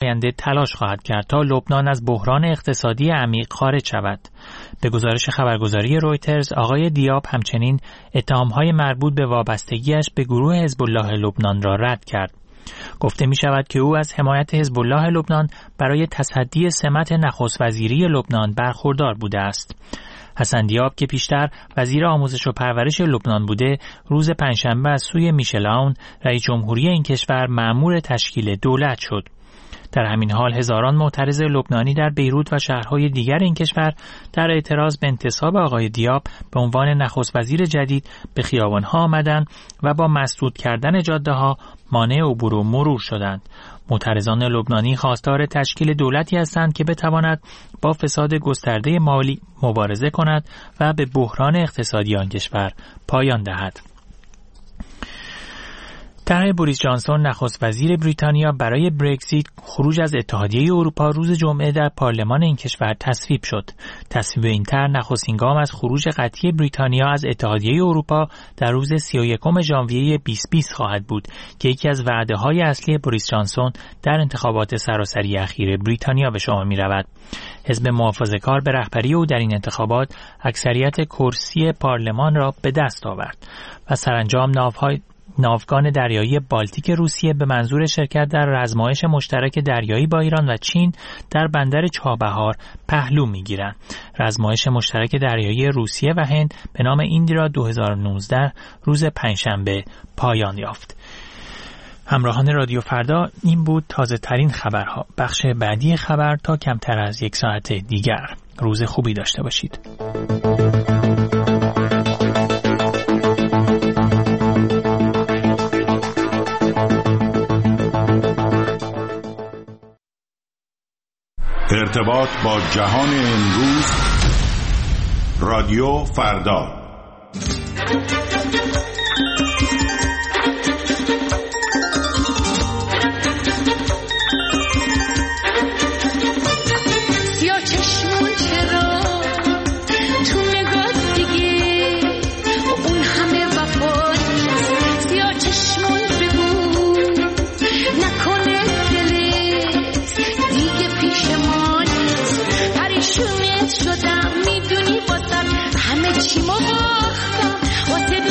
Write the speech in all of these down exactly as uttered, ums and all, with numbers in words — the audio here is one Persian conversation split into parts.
آینده تلاش خواهد کرد تا لبنان از بحران اقتصادی عمیق خارج شود. به گزارش خبرگزاری رویترز، آقای دیاب همچنین اتهام‌های مربوط به وابستگیش به گروه حزب الله لبنان را رد کرد. گفته می شود که او از حمایت حزب الله لبنان برای تصدی سمت نخست وزیری لبنان برخوردار بوده است. حسن دیاب که پیشتر وزیر آموزش و پرورش لبنان بوده، روز پنجشنبه از سوی میشل عون رئیس جمهوری این کشور مأمور تشکیل دولت شد. در همین حال هزاران معترض لبنانی در بیروت و شهرهای دیگر این کشور در اعتراض به انتصاب آقای دیاب به عنوان نخست وزیر جدید به خیابان‌ها آمدند و با مسدود کردن جاده‌ها مانع عبور و مرور شدند. معترضان لبنانی خواستار تشکیل دولتی هستند که بتواند با فساد گسترده مالی مبارزه کند و به بحران اقتصادی آن کشور پایان دهد. طرح بوریس جانسون نخست وزیر بریتانیا برای برگزیت، خروج از اتحادیه اروپا، روز جمعه در پارلمان این کشور تصویب شد. تصویب این طرح نخستین گام از خروج قطعی بریتانیا از اتحادیه اروپا در روز سی و یکم ژانویه بیست بیست خواهد بود که یکی از وعده‌های اصلی بوریس جانسون در انتخابات سراسری اخیر بریتانیا به شمار می‌رود. حزب محافظه‌کار به رهبری او در این انتخابات اکثریت کرسی پارلمان را به دست آورد و سرانجام ناوهای ناوگان دریایی بالتیک روسیه به منظور شرکت در رزمایش مشترک دریایی با ایران و چین در بندر چابهار پهلو می‌گیرند. رزمایش مشترک دریایی روسیه و هند به نام ایندرا دو هزار و نوزده روز پنجشنبه پایان یافت. همراهان رادیو فردا، این بود تازه ترین خبرها. بخش بعدی خبر تا کمتر از یک ساعت دیگر. روز خوبی داشته باشید. ارتباط با جهان امروز، رادیو فردا. سیاه چشمون چرا تو نگاه دیگه اون همه وفا، سیاه چشمون بگو نکنه دلت دیگه پیش ما پریشونت شدم، میدونی واسم همه چی ما باختم، واسه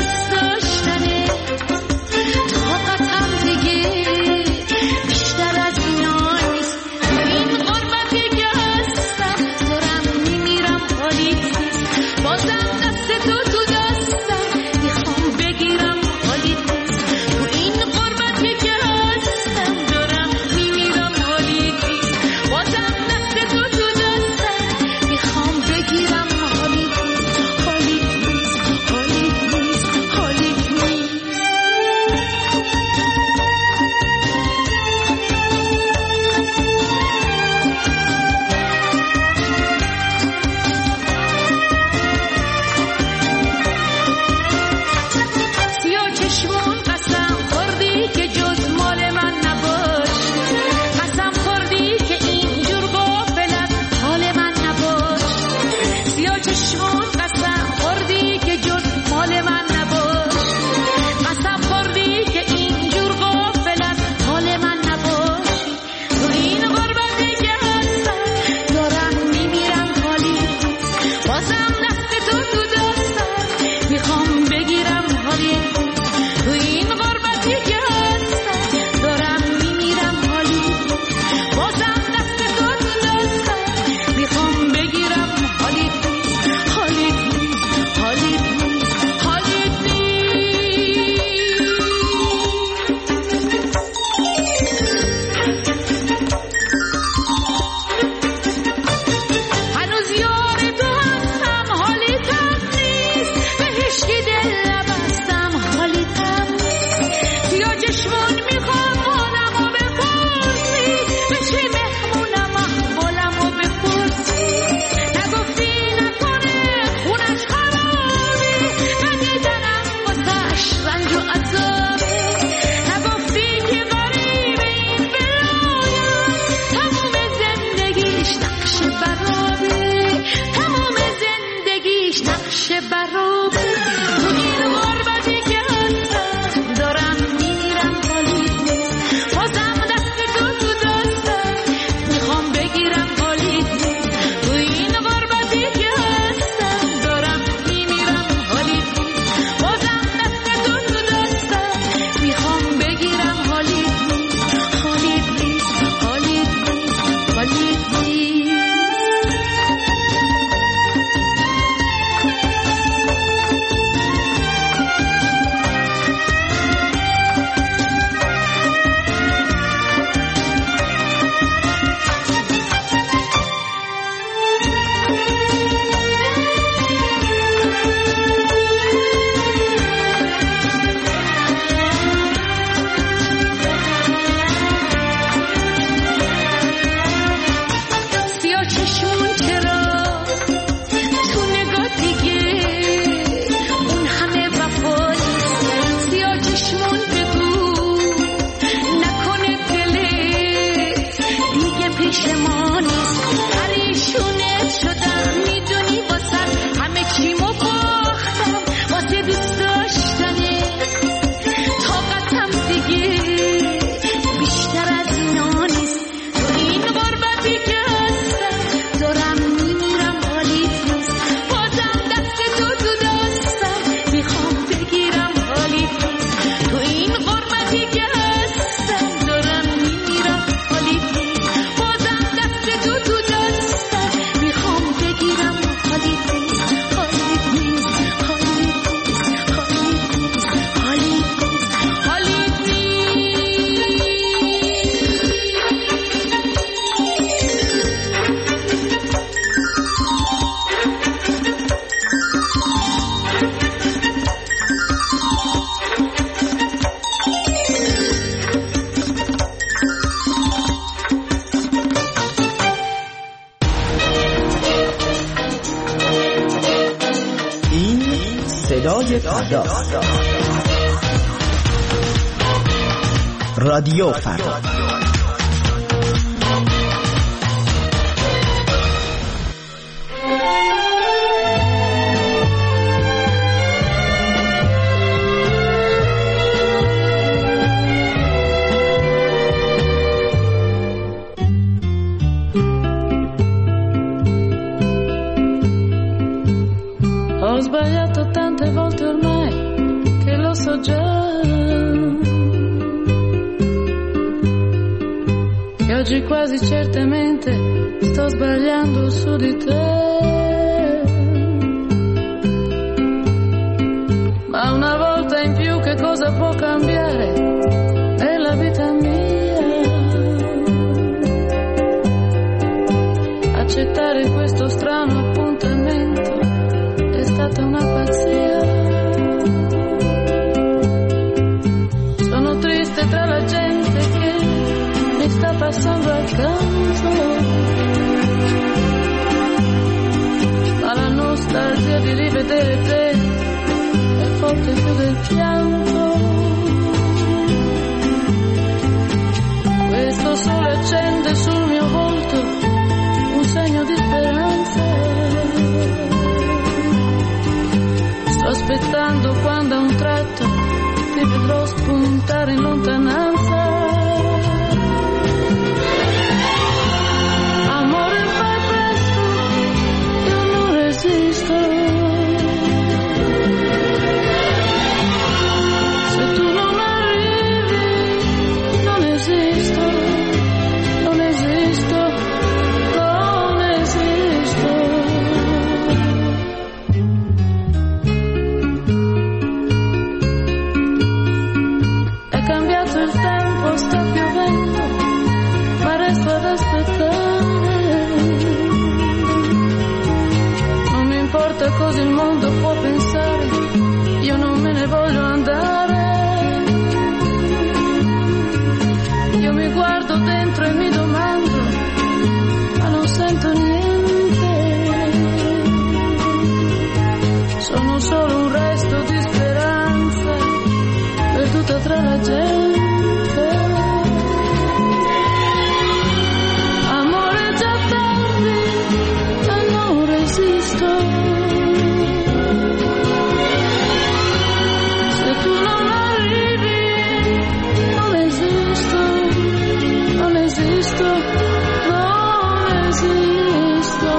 پیش ما نیست پریشونت شدم میدونی واسه همه چیمو باختم واسه دوست داشتنه طاقتم دیگه بیشتر از اینا نیست تو این غربتی که هستم دارم میمیرم حالیت نیست بازم دست تو تو دستم میخوام بگیرم حالیت نیست تو این غربتی که هستم دارم میمیرم حالیت نیست بازم دست تو تو دستم میخوام بگیرم حالیت نیست حالیت نیست حالیت نیست حالیت نیست حالیت نیست این صدای فرداست. رادیو فردا. Ho sbagliato tante volte ormai che lo so già che oggi quasi certamente sto sbagliando su di te, ma una volta in più che cosa può cambiare nella vita mia? Accettare questo strano appuntamento è stata una pazzia. Sono triste tra la gente che mi sta passando accanto, ma la nostalgia di rivedere te è forte più del pianto. Questo sole accende sul mio volto un segno di speranza. Sto aspettando quando a un tratto ti vedrò spuntare in lontananza. Amore, fai presto, io non resisto. Se tu non arrivi, non esisto, non esisto, non esisto. È cambiato il tempo, sta piovendo, ma resto ad aspettare. Non mi importa cosa il mondo può pensare, io non me ne voglio andare. Io mi guardo dentro e mi domando, ma non sento niente. Sono solo un resto di speranza perduta tra la gente. Amore, già tardi, ma non resisto. Se tu non arrivi, non esisto, non esisto, non esisto.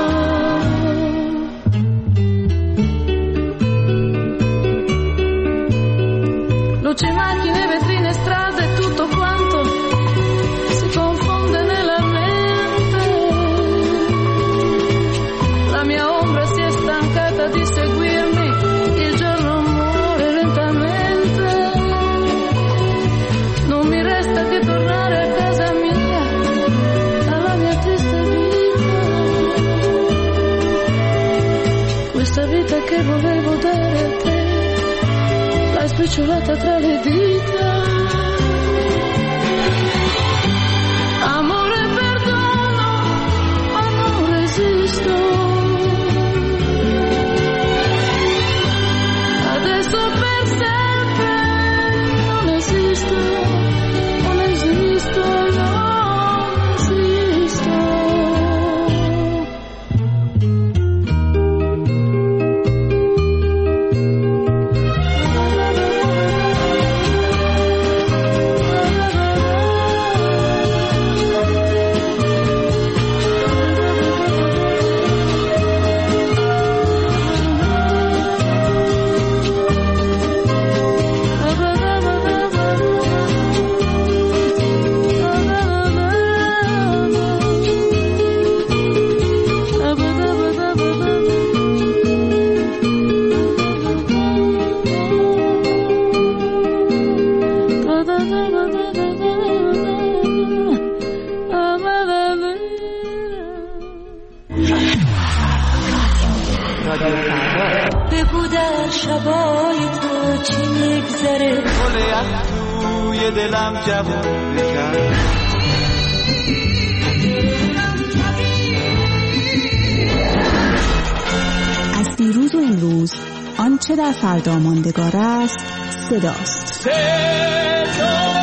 Luci, macchine, vetrine, strade, tutto quanto si confonde nella mente. La mia ombra si è stancata di seguirmi, il giorno muore lentamente. Non mi resta che tornare a casa mia, alla mia triste vita. Questa vita che volevo dare a te l'hai spicciolata tra le dita. Amore, perdono, ma non resisto. Adesso per sempre non esisto, non esisto, non esisto. رادیو فردا. بگو در شبای تو چی میگذره، گل یخ توی دلم جوون کرد. از دیروز و امروز آنچه در فردا ماندگار است صداست. صدا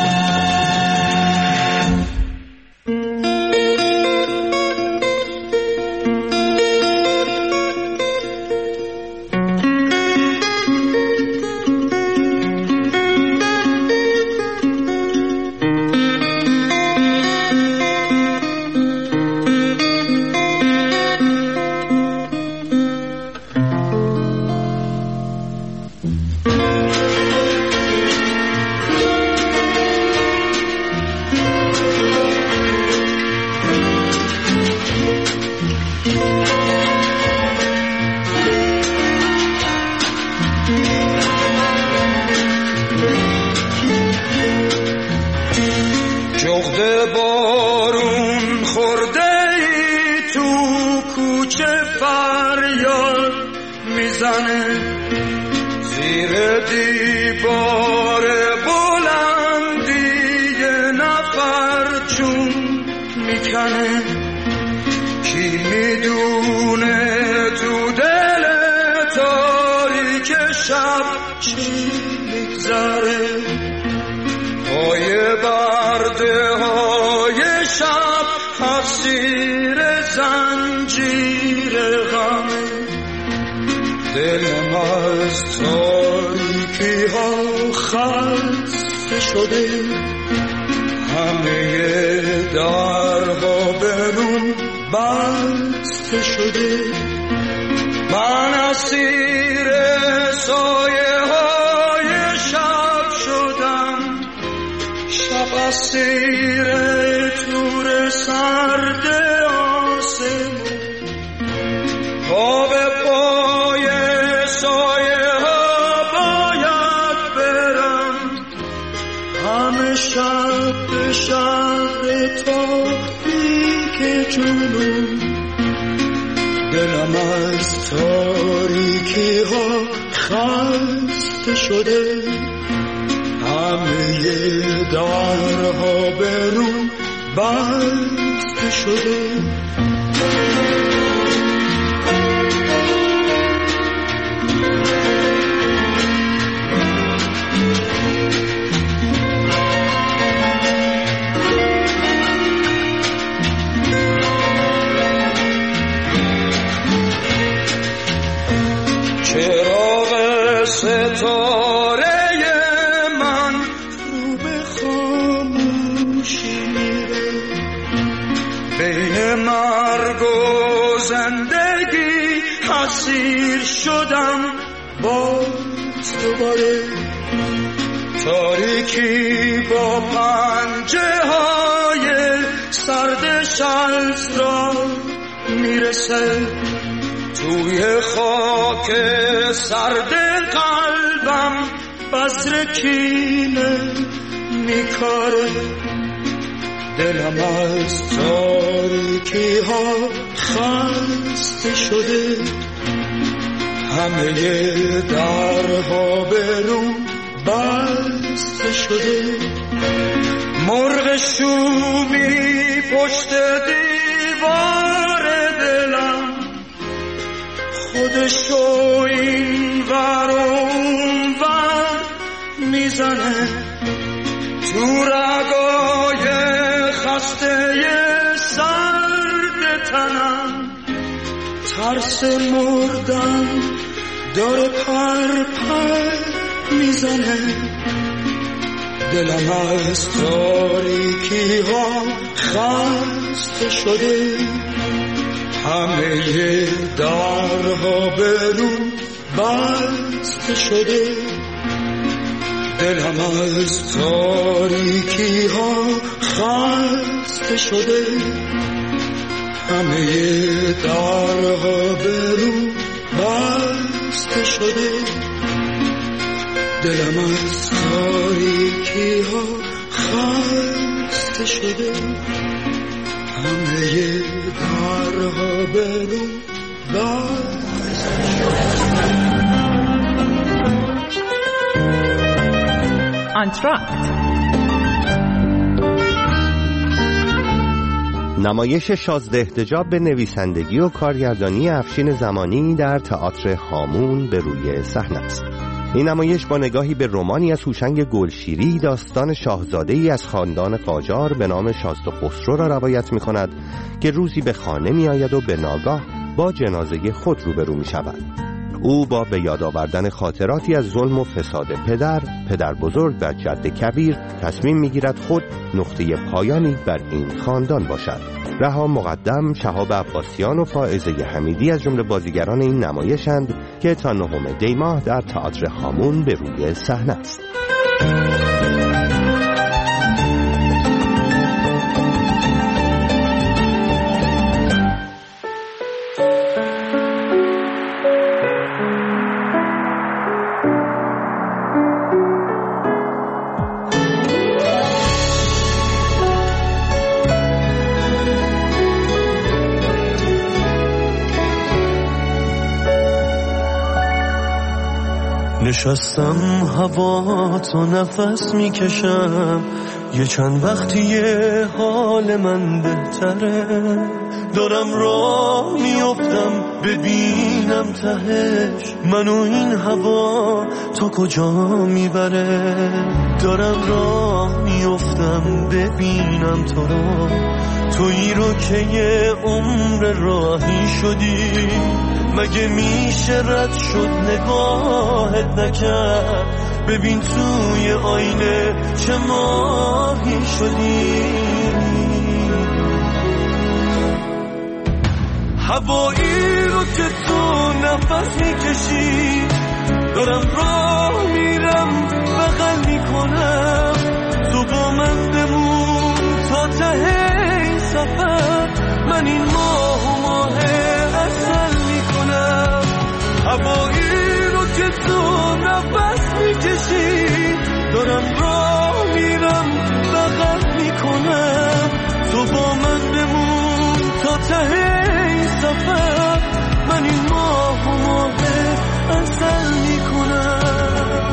زیر دیوار بلندی یه نفر چون میکنه، کی میدونه تو دل تاریک شب چی میگذره، پای برده های شب حسیر زنجیر غمه، دلم از تاریکی ها خسته شده، همه درها برون بسته شده، من اسیر سایه های شب شدم، شب اسیر تور سرد آسمون، پا به پای سایه ها باید برم، همه شب به شهر تاریک جنون، دلم از تاریکی ها خسته شده، همه درها برون بسته شده. چراغ ستاره من رو به خاموشی میره، بین مرگ و زندگی اسیر شدم باز دوباره، تاریکی با پنجه های سرد شلز را میرسه، توی خاک سرد قلبم بذر کینه میکاره، دلم از تاریکی ها خسته شده، همه درها برون بسته شده، مرغ شومی پشت دیوار دلم خودشو این ور اون ور میزنه، تو رگای خسته سرد تنم ترس مردن داره پر پر میزنه، دلم از تاریکی ها خسته شده، همه درها برون بسته شده، دلم از تاریکی ها خسته شده، همه درها برون بسته شده، دلم از تاریکی ها خسته شده، همه درها برون آنتراکت نمایش شازده حجاب به نویسندگی و کارگردانی افشین زمانی در تئاتر هامون به روی صحنه است. این نمایش با نگاهی به رمانی از هوشنگ گلشیری داستان شاهزاده‌ای از خاندان قاجار به نام شازده خسرو را روایت می‌کند که روزی به خانه می‌آید و به ناگاه با جنازه خود روبرو می‌شود. او با به یاد آوردن خاطراتی از ظلم و فساد پدر، پدر بزرگ و جد کبیر تصمیم می‌گیرد خود نقطه پایانی بر این خاندان باشد. رها مقدم، شهاب عباسیان و فائزه حمیدی از جمله بازیگران این نمایشند که تا نهم دی ماه در تئاتر هامون به روی صحنه است. نشستم هوا تو نفس میکشم، یه چند وقتی یه حال من بهتره، دارم راه میافتم ببینم تهش منو این هوا تا کجا میبره، دارم راه میافتم ببینم تو رو، تویی رو که یه عمر راهی شدی، مگه میشه رد شد نگاهت نکرد، ببین توی آینه چه ماهی شدی، هوایی رو که تو نفس میکشی، دارم راه میرم بغل میکنم، تو با من بمون تا ته این سفر، من این ماه و ماه اصل میکنم، هوایی رو که تو نفس میکشی، دارم راه میرم بغل میکنم، تو با من بمون تا ته این سفر، من این ماه و ماه اصل میکنم.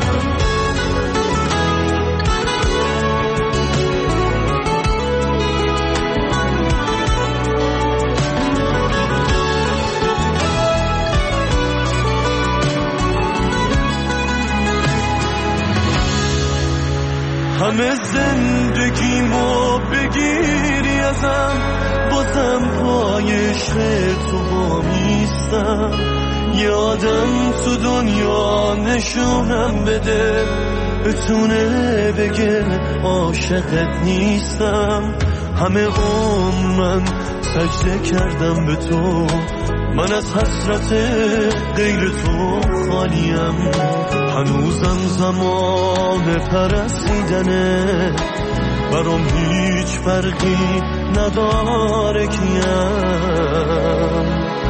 همه زندگیمو بگیری ازم، بازم پای عشق تو وامیستم، یه آدم تو دنیا نشونم بده، بتونه بگه عاشقت نیستم، همه عمر من سجده کردم به تو، من از حسرت غیر تو خالیم، هنوزم زمان پرستیدنه، برام هیچ فرقی نداره کیم،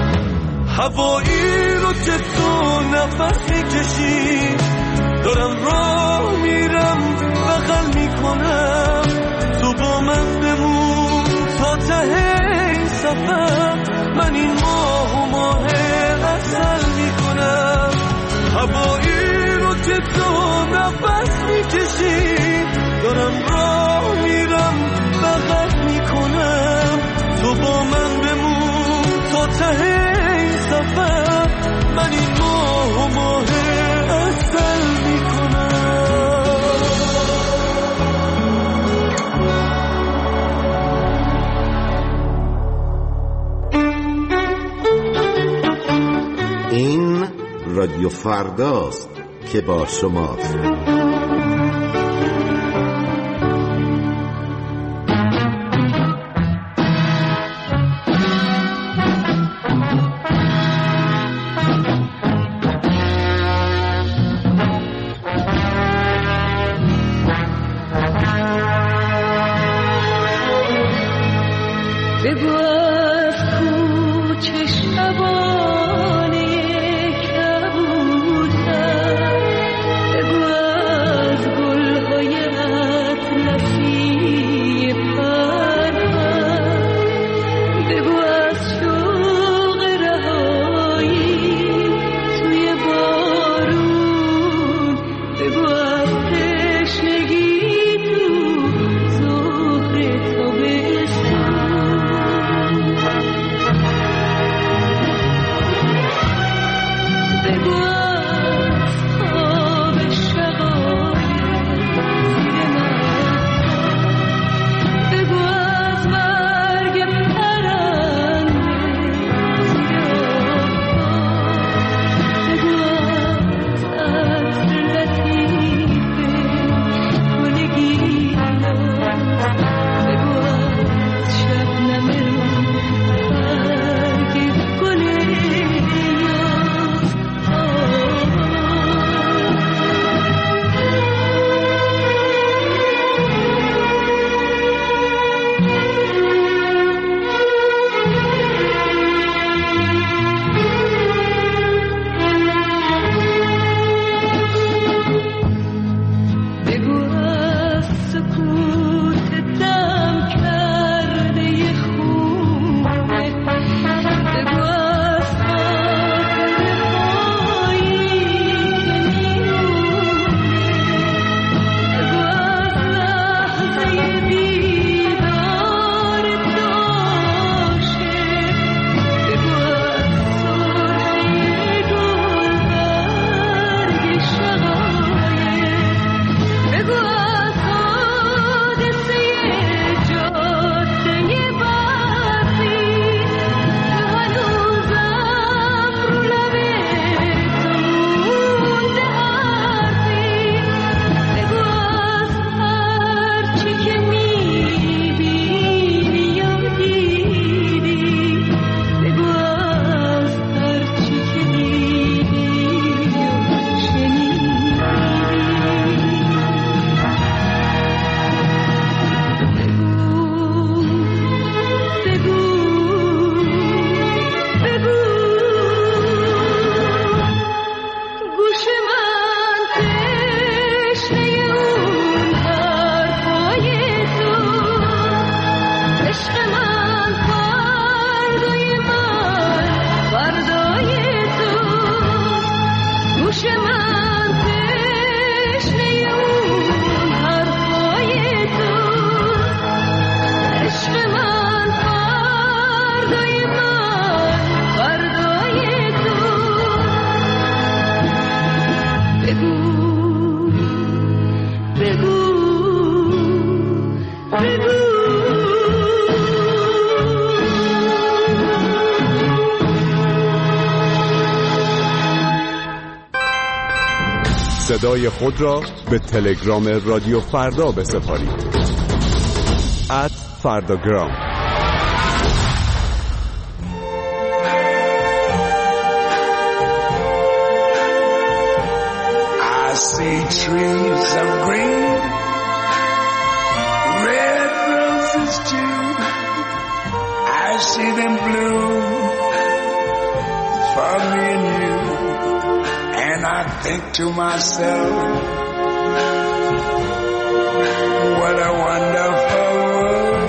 هوایی رو که تو نفس میکشی، دارم راه میرم بغل میکنم، تو با من بمون تا ته این سفر، من این ماه و ماه اصل میکنم، هوایی رو که تو نفس میکشی، دارم راه میرم بغل میکنم، تو با من بمون تا ته این سفر، من این ماه و ماه اصل میکنم. این رادیو فرداست که با شماست. بگو از شوق رها صدای خود را به تلگرام رادیو فردا بسپارید. ات فرداگرام. I see trees of green, red roses too. I see them bloom for me and you. And I think to myself, what a wonderful world.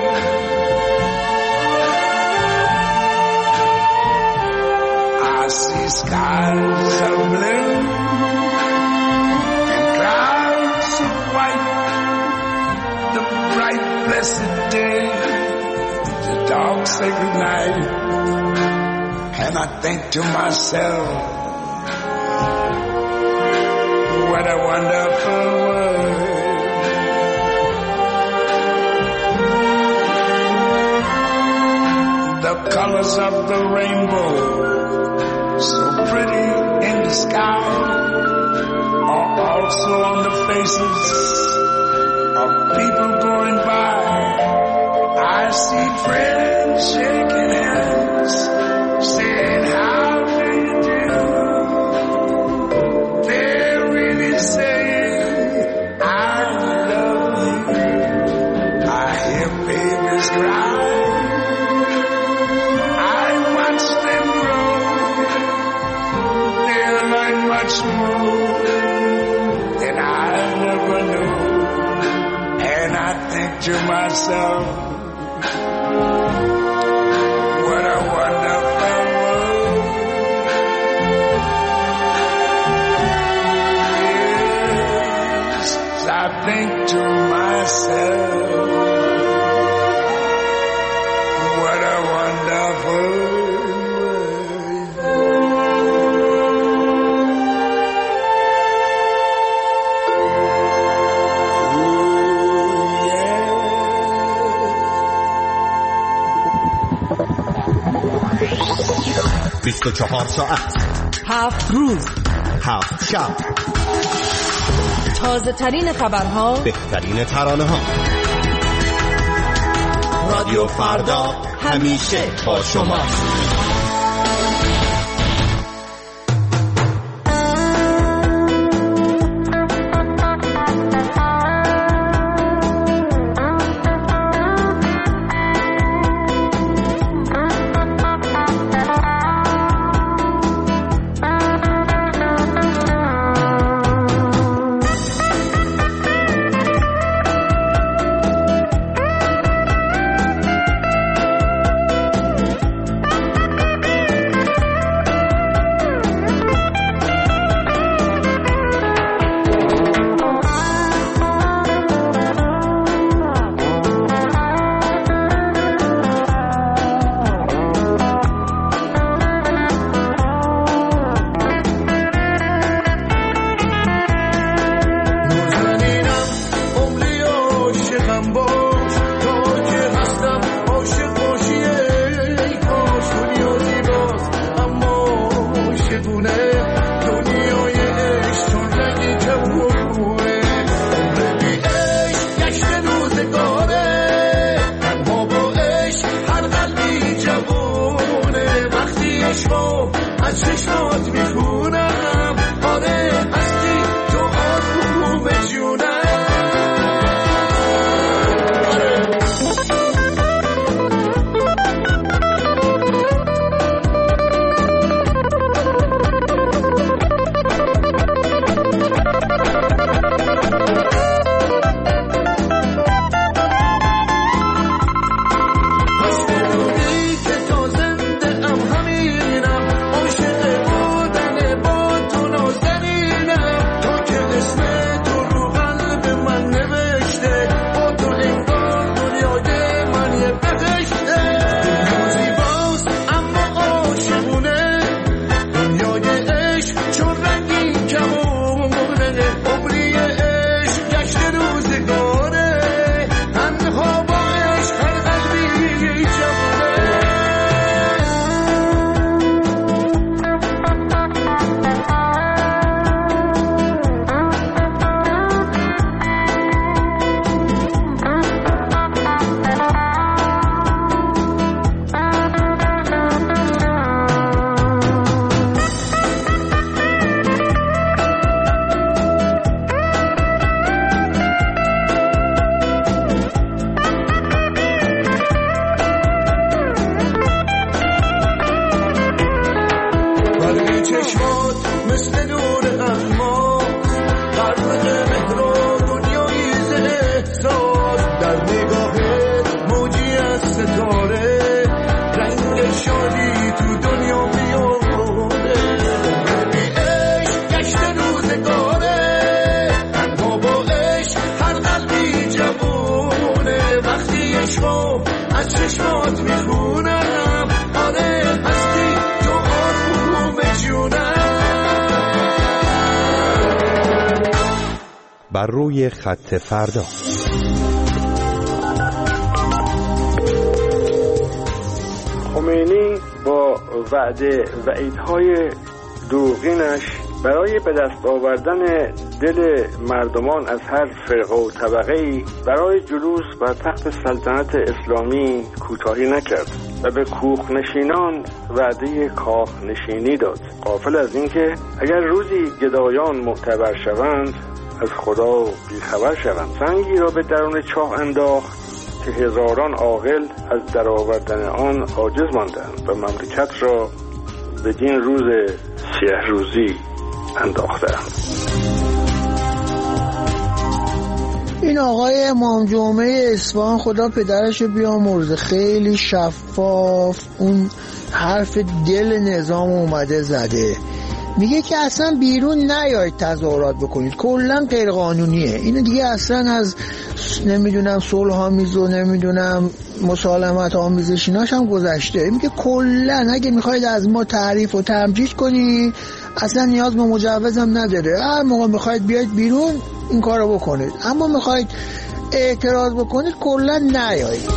I see skies of blue and clouds of white, the bright blessed day, the dark sacred night. And I think to myself, what a wonderful world. The colors of the rainbow, so pretty in the sky, are also on the faces of people going by. I see friends shaking hands, saying how do you do. They're really saying I love you. I hear babies cry, I watch them grow. They'll learn much more than I never knew. And I think to myself, what a wonderful world. Yes, I think to myself, what a wonderful world. بیست و چهار ساعت، هفت روز، هفت شب، تازه ترین خبرها، بهترین ترانه ها. رادیو فردا همیشه با شما. که تا زنده ام همینم، عاشق بودن بر روی خط فردا. خمینی با وعده وعیدهای دروغینش برای به دست آوردن دل مردمان از هر فرقه و طبقه‌ای برای جلوس بر تخت سلطنت اسلامی کوتاهی نکرد و به کوخ نشینان وعده کاخ نشینی داد، غافل از اینکه اگر روزی گدایان معتبر شوند از خدا بیخبر شوند. سنگی را به درون چاه انداخت که هزاران عاقل از درآوردن آن عاجز ماندند و مملکت را بدین روز سیه روزی انداختند. این آقای امام جمعه اصفهان خدا پدرش بیامرزه خیلی شفاف اون حرف دل نظام اومده زده، میگه که اصلا بیرون نیایید تظاهرات بکنید، کلا غیر قانونیه. اینو دیگه اصلا از نمیدونم صلح آمیز و نمیدونم مسالمت آمیزش ایناش هم گذشته. میگه کلا اگه میخواید از ما تعریف و تمجید کنید اصلا نیاز به مجوزم نداره، هر موقع میخواید بیاید بیرون این کارو بکنید، اما میخواید اعتراض بکنید کلا نیایید.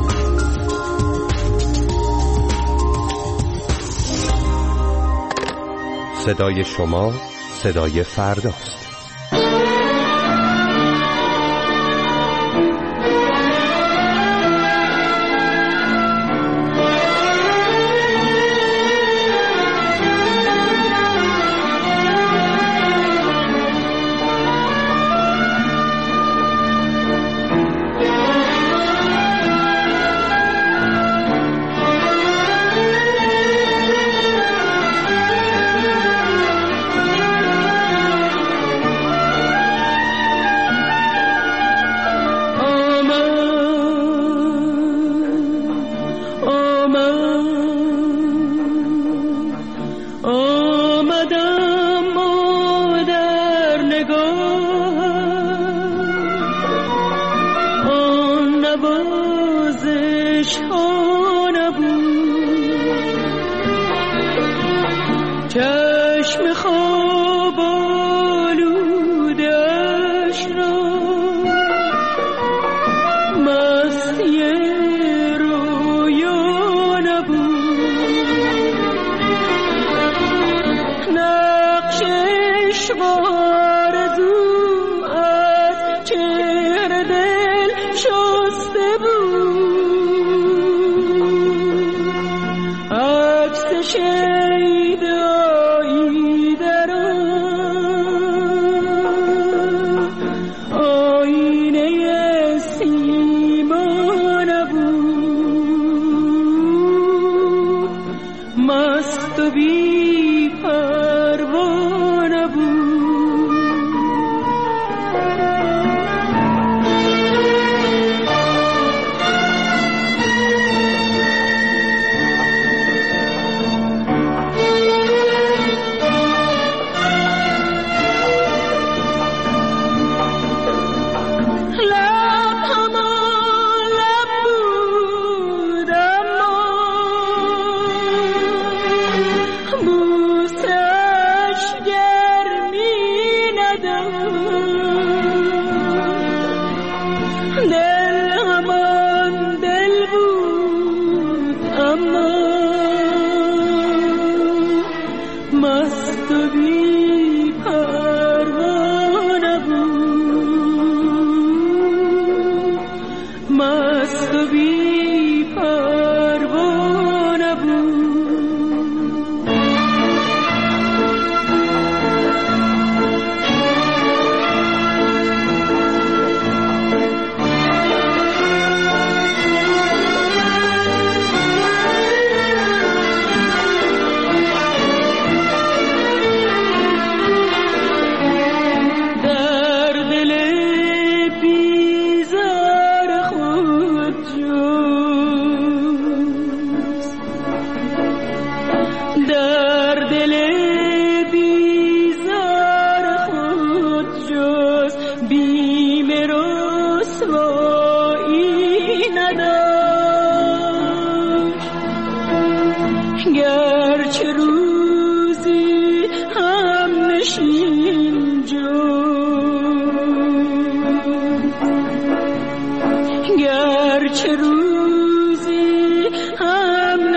صدای شما صدای فرداست. روزی هم نشین جو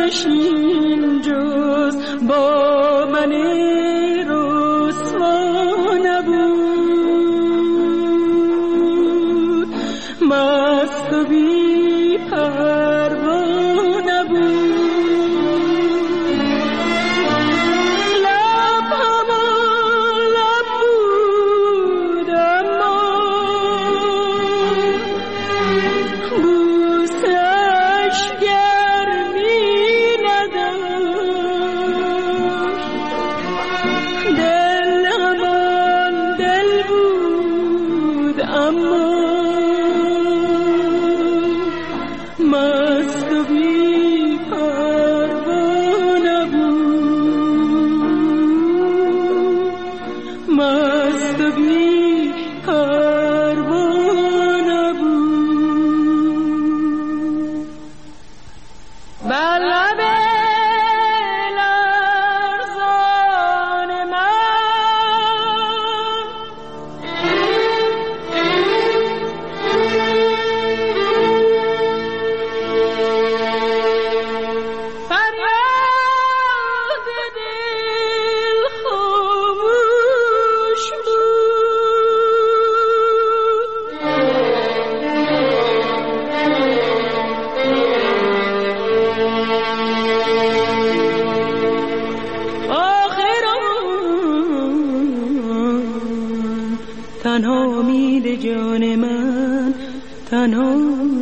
نشین جز با من رسوا نبود، مست و بی پروا نبود. تنها امید جان من تنها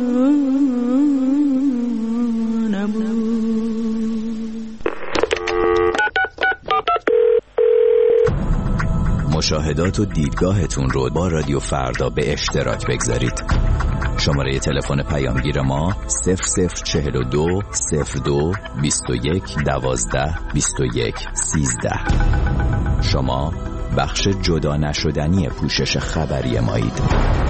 نبود. مشاهدات و دیدگاهتون رو با رادیو فردا به اشتراک بگذارید. شماره تلفن پیامگیر ما صفر صفر چهل و دو صفر دو بیست و یک دوازده بیست و یک سیزده. شما بخش جدا نشدنی پوشش خبری مایید.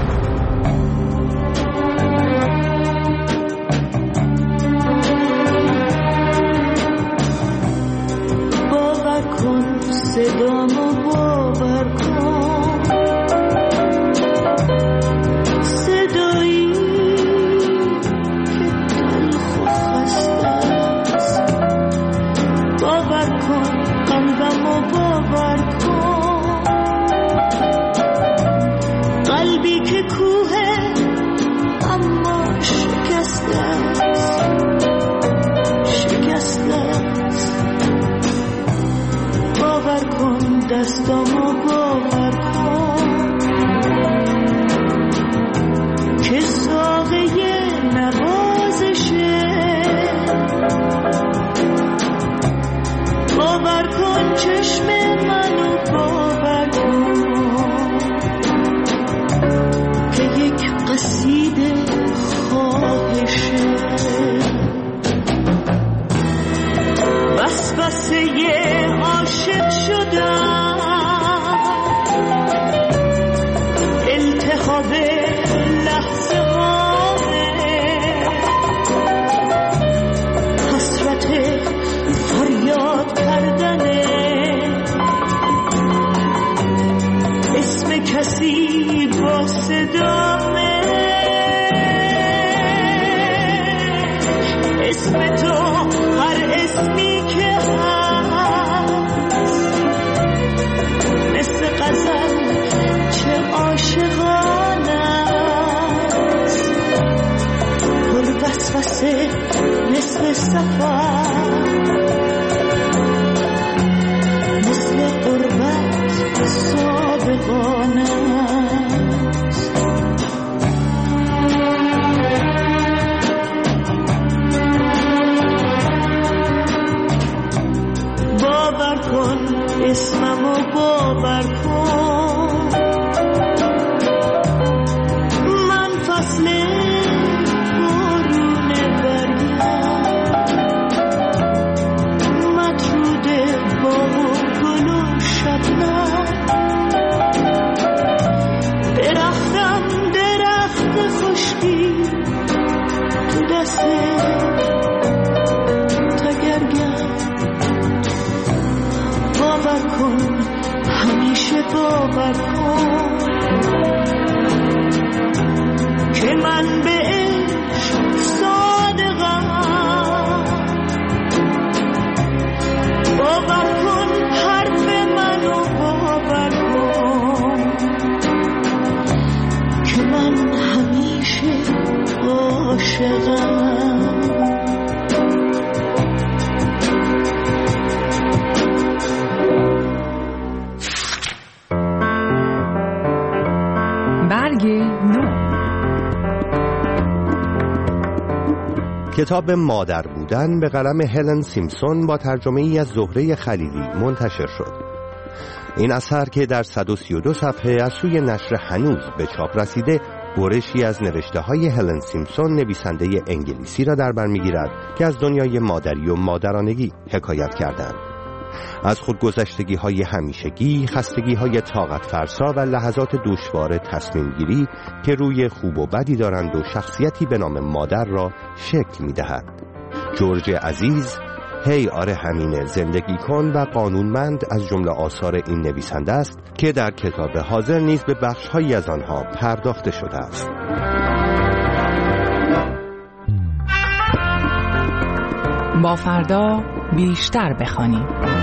باور کن صدامو باور کن، صدایی که تلخ و خسته است. باور کن قلبمو باور کن، قلبی که کوه اما شکسته است، شکسته است. باور کن دستامو باور کن که ساقه نوازشه. باور کن چشم منو باور کن که یک قصیده خواهشه. وسوسه عاشق شدم، التهاب لحظه هامه، حسرت فریاد کردنه، اسم کسی با صدامه، اسم تو هر اسمی که هست، مثل غزل چه عاشقانه است، پر وسوسه مثل سفر، مثل غربت صادقانه است. باور کن اسممو باور کن، من فصل بارون برگم، مطرود باغ و گل و شبنم، درختم درخت خشکی تو دست تگرگم. باور کن همیشه باور کن که من به عشق صادقم، کتاب مادر بودن به قلم هلن سیمپسون با ترجمه ای از زهره خلیلی منتشر شد. این اثر که در صد و سی و دو صفحه از سوی نشر هنوز به چاپ رسیده، برشی از نوشته های هلن سیمپسون نویسنده انگلیسی را در بر می‌گیرد که از دنیای مادری و مادرانگی حکایت کردند. از خودگذشتگی های همیشگی، خستگی های طاقت فرسا و لحظات دشوار تصمیم گیری که روی خوب و بدی دارند و شخصیتی به نام مادر را شکل می دهد. جورج عزیز، هی آره همینه، زندگی کن و قانونمند از جمله آثار این نویسنده است که در کتاب حاضر نیز به بخش هایی از آنها پرداخته شده است. با فردا بیشتر بخوانیم.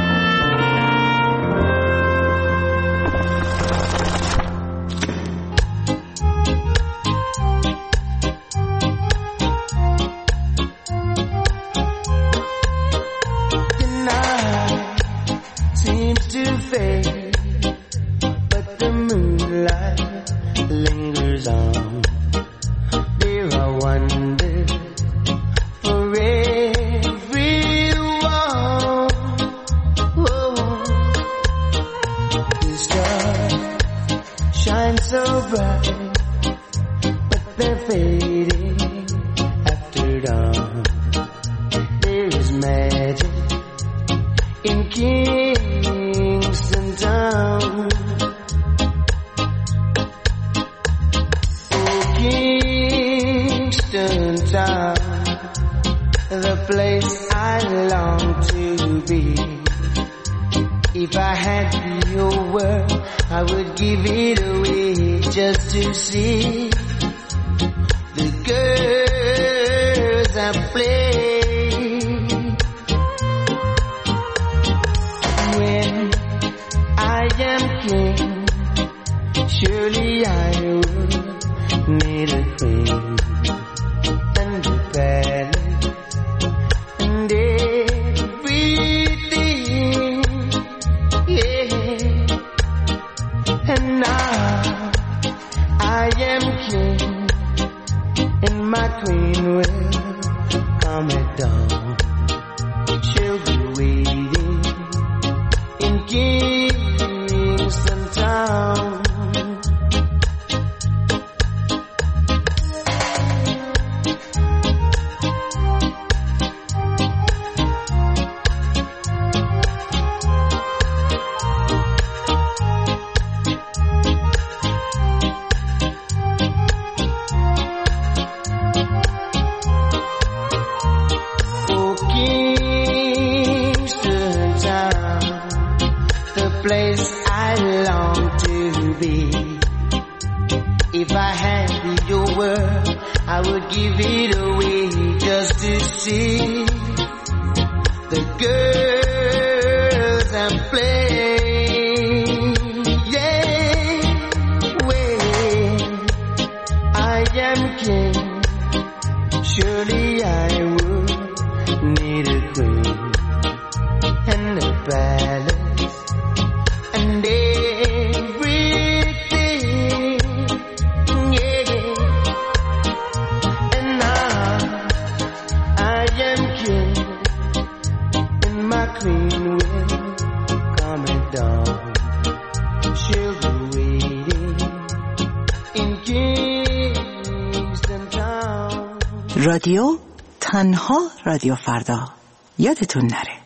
رادیو تنها رادیو فردا، یادتون نره.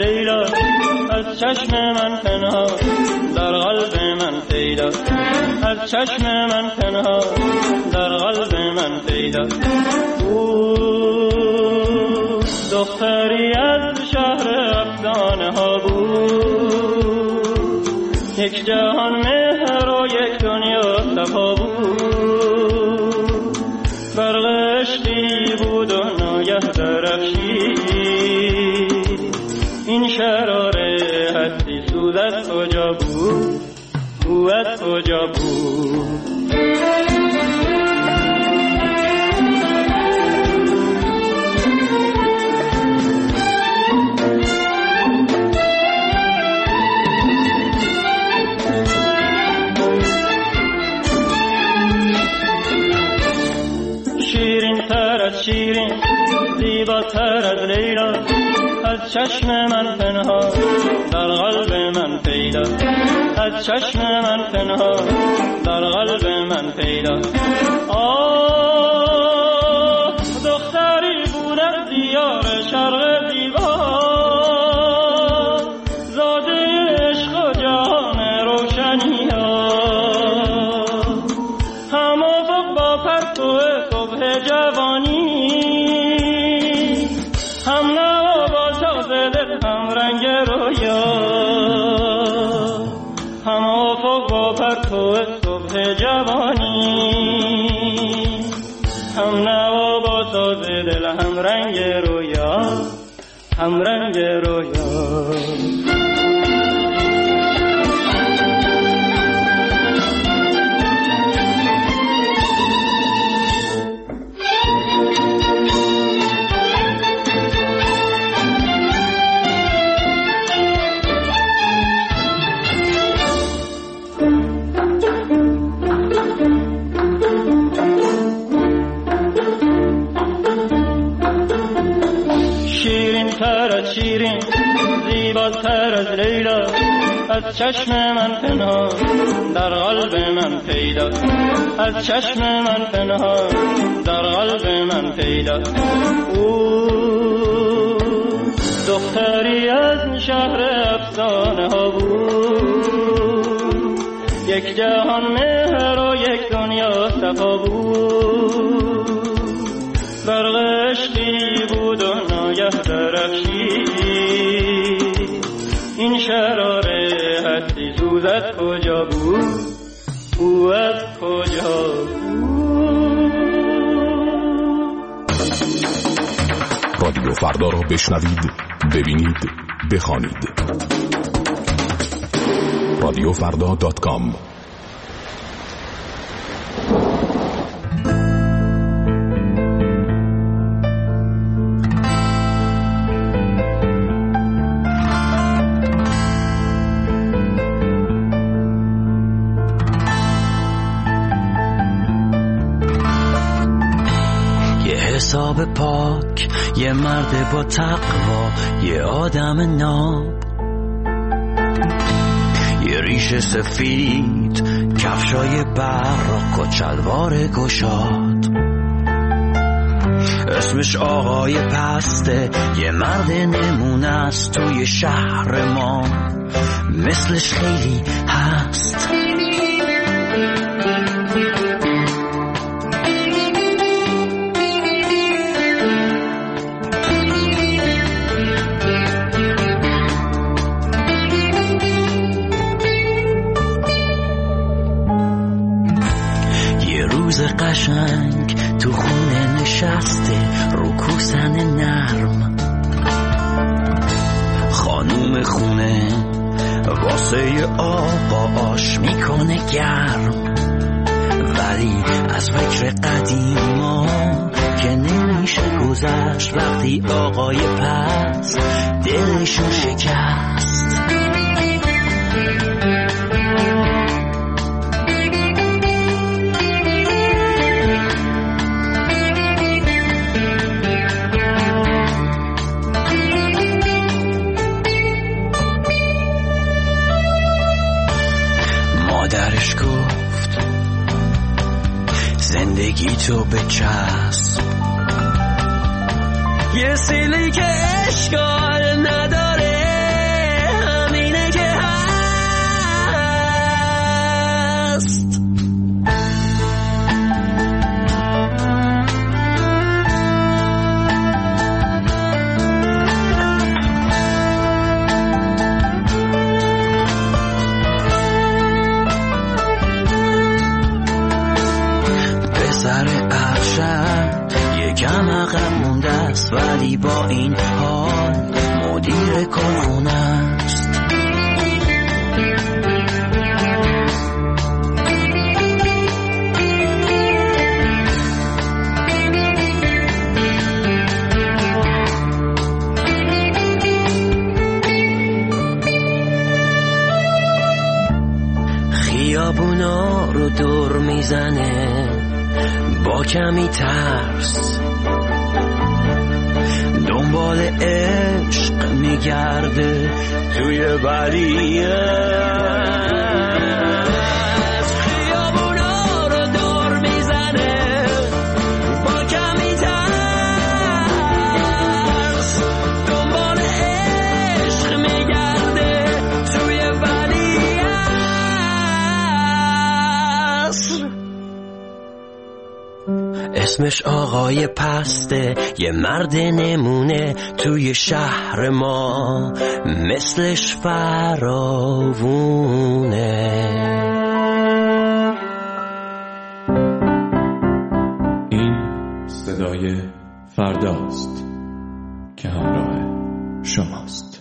چشم من پنهان در قلب من پیدا، از از چشم من پنهان در قلب من پیدا. او دختری از شهر افسانه ها بود، یک جهان مهر و یک دنیا صفا بود. برق عشقی بود و ناگه درخشید، این شراره هستی سوز از کجا بود، او از کجا بود. شیرین تر از شیرین، زیباتر از لیلا، از چشم من پنهان در قلب من پیدا. از چشم من پنهان در قلب من پیدا. آه دختری بود از دیار شرق زیبا، زاده عشق و جهان روشنی ها. هم افق با پرتو صبح جوانی، هم نوا با ساز دل، هم رنگ رویا. هم افق با پرتو صبح جوانی، هم نوا با ساز دل، هم رنگ رویا، هم رنگ رویا. شیرین زیباتر از لیلا، از چشم من پنهان در قلب من پیدا. از چشم من پنهان در قلب من پیدا. او دختری از شهر افسانه ها بود، یک جهان مهر و یک دنیا صفا بود. برق عشقی بود و ناگه درخشید، این شراره هستی سوز از کجا بود، او از کجا بود. رادیو فردا را بشنوید، ببینید، بخوانید. رادیو فردا دات کام. حساب پاک، یه مرد با تقوا، یه آدم ناب، یه ریش سفید، کفشای براق و چلوار گشاد. اسمش آقای پسته، یه مرد نمونه است توی شهر ما، مثلش خیلی هست. قشنگ تو خونه نشسته رو کوسن نرم، خانوم خونه واسه آقا آش میکنه گرم، ولی از فکر قدیما که نمیشه گذشت وقتی آقای پس دلشون شکست. مادرش گفت زندگی تو به چسب، یه سیلی که اشکال نداره، همینه که هست. شهر یکم عقب مونده است، ولی با این حال مدیر کارخونه است. خیابونا رو دور میزنه با کمی ترس، دنبال عشق میگرده توی ولیه. خیابونا رو دور میزنه با کمی ترس، دنبال عشق میگرده توی ولیه. اسمش آقای پسته، یه مرد نمونه توی شهر ما، مثلش فراوونه. این صدای فرداست که همراه شماست.